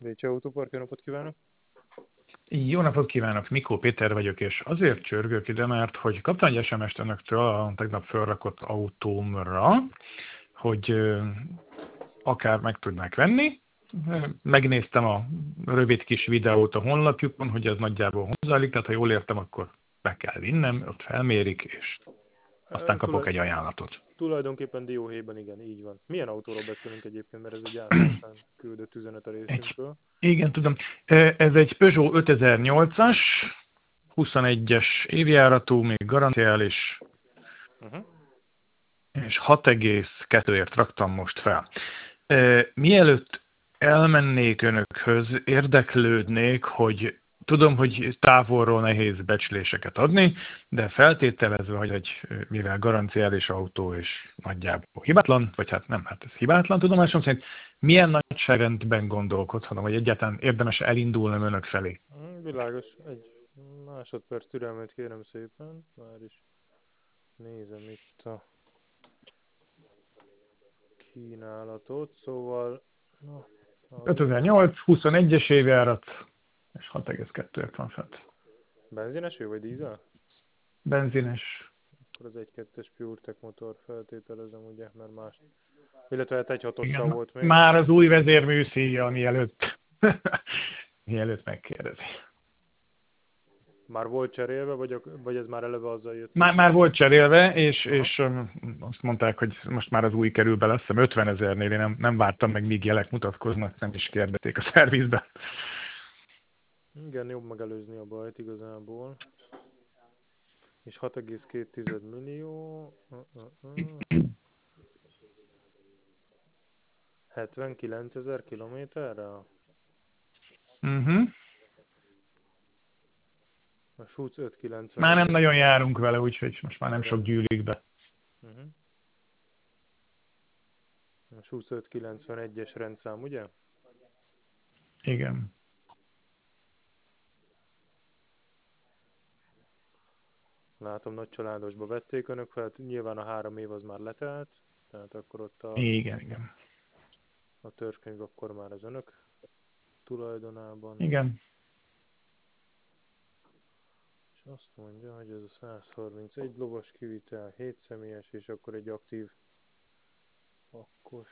Récse Autópark, jó napot kívánok! Jó napot kívánok, Mikó Péter vagyok, és azért csörgök ide, mert hogy kaptam egy SMS-t önöktől a tegnap felrakott autómra, hogy akár meg tudnák venni. Megnéztem a rövid kis videót a honlapjukon, hogy ez nagyjából hozzálik, tehát ha jól értem, akkor be kell vinnem, ott felmérik, és aztán kapok egy ajánlatot. Tulajdonképpen dióhéjban igen, így van. Milyen autóról beszélünk egyébként, mert ez egy általánosan küldött üzenet a részünkről. Igen, tudom. Ez egy Peugeot 5008-as, 21-es évjáratú, még garanciális, és 6,2-ért raktam most fel. Mielőtt elmennék önökhöz, érdeklődnék, hogy tudom, hogy távolról nehéz becsléseket adni, de feltételezve, hogy mivel garanciális autó és nagyjából hibátlan, vagy hát nem, hát ez hibátlan tudomásom szerint, milyen nagyságrendben gondolkodhatom, vagy egyáltalán érdemes elindulnom önök felé? Világos. Egy másodperc türelmet kérem szépen. Már is nézem itt a kínálatot, szóval... 5008, 21-es évjárat, és 6,2-ért van fent. Benzines vagy dízel? Benzines. Akkor az 1.2-es PureTech motor feltételezem, ugye, mert más... Illetve hát 1.6-ossal volt még. Már az új vezérmű szíja, mielőtt megkérdezi. Már volt cserélve, vagy ez már eleve azzal jött? Már volt cserélve, és azt mondták, hogy most már az új kerül be, azt hiszem 50 000-nél, én nem vártam meg, míg jelek mutatkoznak, nem is kérdezték a szervizben. Igen, jobb megelőzni a bajt igazából. És 6,2 millió... 79 000 kilométerre? A Schutz 590. Már nem nagyon járunk vele, úgyhogy most már nem sok gyűlik be. A Schutz 591-es rendszám, ugye? Igen. Látom, nagy családosba vették önök fel, nyilván a 3 év az már letelt, tehát akkor ott Igen. A törzskönyv akkor már az önök tulajdonában. Igen. És azt mondja, hogy ez a 131 lovas kivitel, 7 személyes, és akkor egy aktív akkos.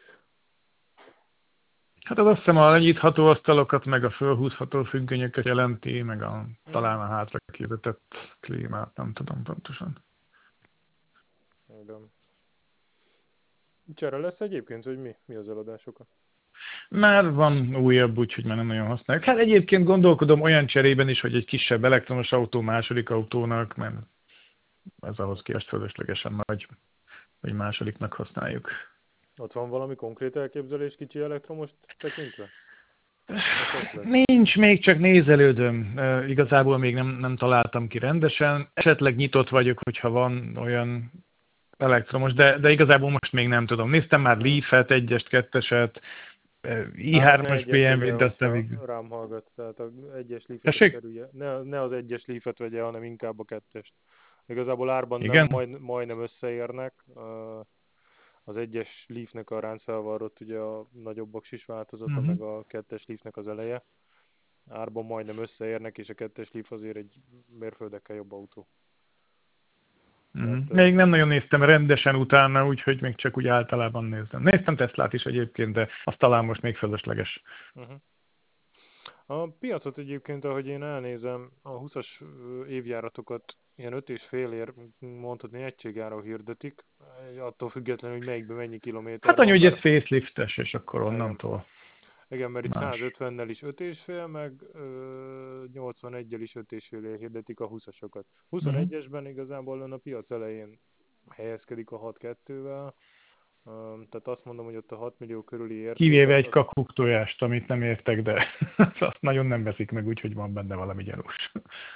Hát az azt hiszem a lenyitható asztalokat, meg a fölhúzható függönyöket jelenti, meg talán a hátra kivetett klímát, nem tudom pontosan. Igen. Csere lesz egyébként, hogy mi az eladásokat? Már van újabb, úgyhogy már nem nagyon használjuk. Hát egyébként gondolkodom olyan cserében is, hogy egy kisebb elektromos autó második autónak, mert ez ahhoz képest fölöslegesen nagy, hogy másodiknak használjuk. Ott van valami konkrét elképzelés kicsi elektromos tekintve? Nincs, még csak nézelődöm. Igazából még nem találtam ki rendesen. Esetleg nyitott vagyok, hogyha van olyan elektromos, de igazából most még nem tudom. Néztem már Leaf-et, 1-est, 2-eset, i3-as BMW-t, de aztán még... Rám hallgat, tehát az 1-es Leaf-et kerülje. Ne az 1-es Leaf-et vegye, hanem inkább a 2-est. Igazából árban majdnem összeérnek. Az 1-es Leafnek a ráncfelvarrott, ugye a nagyobb aksis változata, meg a 2-es Leafnek az eleje. Árban majdnem összeérnek, és a 2-es Leaf azért egy mérföldekkel jobb autó. Még nem nagyon néztem rendesen utána, úgyhogy még csak úgy általában néztem. Néztem Teslát is egyébként, de azt talán most még fölösleges. A piacot egyébként, ahogy én elnézem, a 20-as évjáratokat ilyen 5,5-ért mondhatni egységáron hirdetik, attól függetlenül, hogy melyikben mennyi kilométer. Hát annyi, hogy ez faceliftes, és akkor onnantól. Igen, mert itt 150-nel is 5,5, meg 81-el is 5,5-ért hirdetik a 20-asokat. 21-esben igazából ön a piac elején helyezkedik a 6,2-vel, tehát azt mondom, hogy ott a 6 millió körüli érték. Kivéve egy kakuk tojást, amit nem értek, de azt nagyon nem veszik meg, úgyhogy van benne valami gyanús.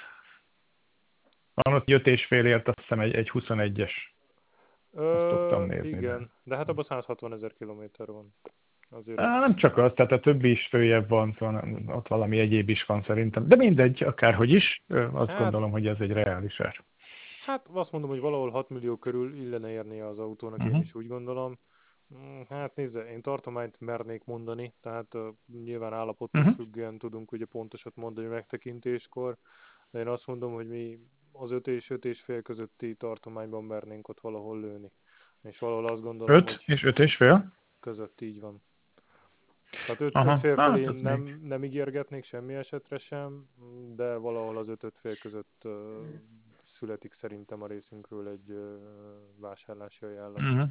Van ott 5,5-ért, azt hiszem egy 21-es. Azt szoktam nézni. Igen, de hát abban 160 000 kilométer van. Azért nem csak az, tehát a többi is följebb van, szóval ott valami egyéb is van szerintem. De mindegy, akárhogy is, azt gondolom, hogy ez egy reális ár. Hát azt mondom, hogy valahol 6 millió körül illene érnie az autónak, én is úgy gondolom. Hát nézze, én tartományt mernék mondani, tehát nyilván állapottól függően tudunk ugye pontosat mondani megtekintéskor, de én azt mondom, hogy mi az 5 és 5,5 közötti tartományban mernénk ott valahol lőni. És valahol azt gondolom, 5 hogy és 5,5? között így van. Tehát 5 Aha, fél hát felé az még. nem ígérgetnék semmi esetre sem, de valahol az 5 fél között születik szerintem a részünkről egy vásárlási ajánlat. Uh-huh.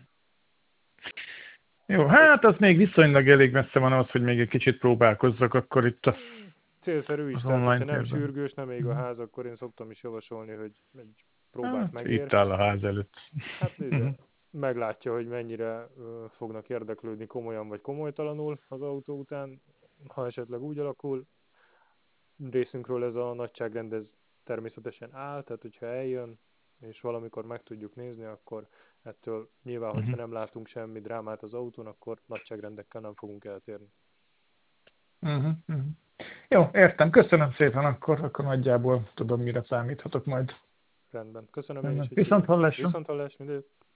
Jó, hát az még viszonylag elég messze van az, hogy még egy kicsit próbálkozzak akkor itt Célszerű is, az tehát hogyha online nem térben. sürgős, nem ég a ház, akkor én szoktam is javasolni, hogy egy próbát Hát megér. itt áll a ház előtt. Hát nézze, meglátja, hogy mennyire fognak érdeklődni komolyan vagy komolytalanul az autó után, ha esetleg úgy alakul. Részünkről ez a nagyságrend ez természetesen áll, tehát hogyha eljön, és valamikor meg tudjuk nézni, akkor ettől nyilván, hogyha nem látunk semmi drámát az autón, akkor nagyságrendekkel nem fogunk eltérni. Jó, értem. Köszönöm szépen, akkor nagyjából tudom, mire számíthatok majd. Rendben. Köszönöm én is, hogy Viszont hívott. hallásra. Viszont hallás, mindent.